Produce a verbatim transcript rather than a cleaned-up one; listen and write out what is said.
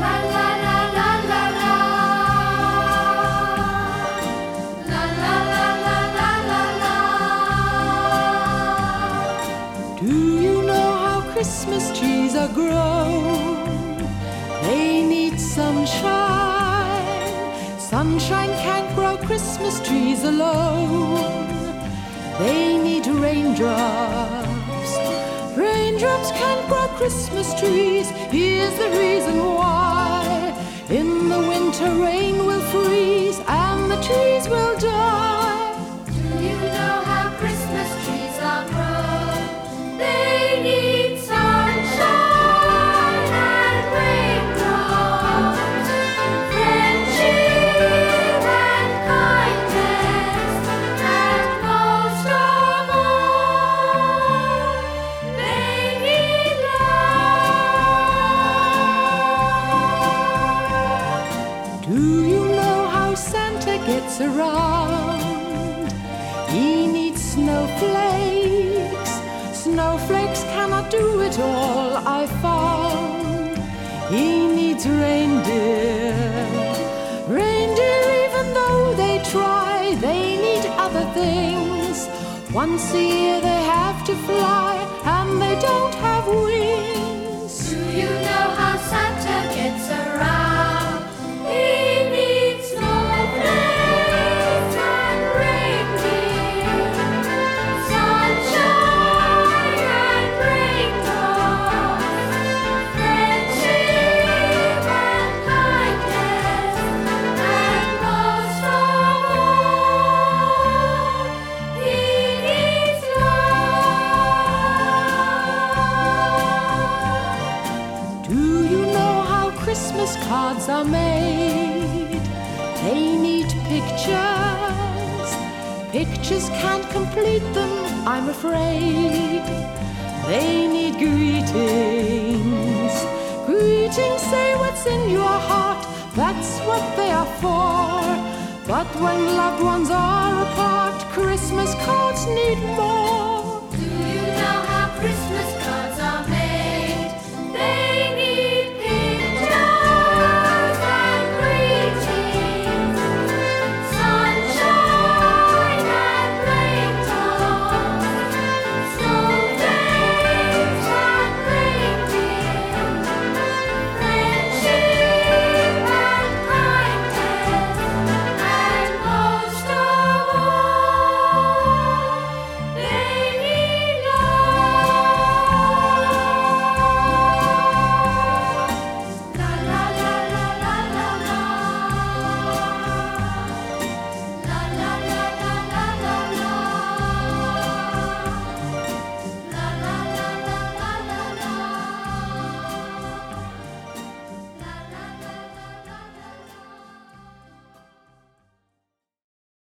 La la la la la la. La la la la la la la. Do you know how Christmas trees are grown? They need sunshine. Sunshine can't grow Christmas trees alone. They need raindrops. Raindrops can't grow Christmas trees. Here's the reason why. In the winter rain will freeze and the trees will die. Do you know how Christmas trees are grown? They need sunshine and raindrops, friendship and kindness, and most of all, they need love. Do you know how Santa gets around? He needs snowflakes. Snowflakes cannot do it all, I found. He needs reindeer. Reindeer, even though they try, they need other things. Once a year they have to fly, and they don't have wings. Do you know how Santa gets around? He needs snowflakes and reindeer, sunshine and raindrops, friendship and kindness, and most of all, he needs love. Do you know how Christmas cards are made? They need pictures. Pictures can't complete them, I'm afraid. They need greetings. Greetings say what's in your heart, that's what they are for. But when loved ones are apart, Christmas cards need more.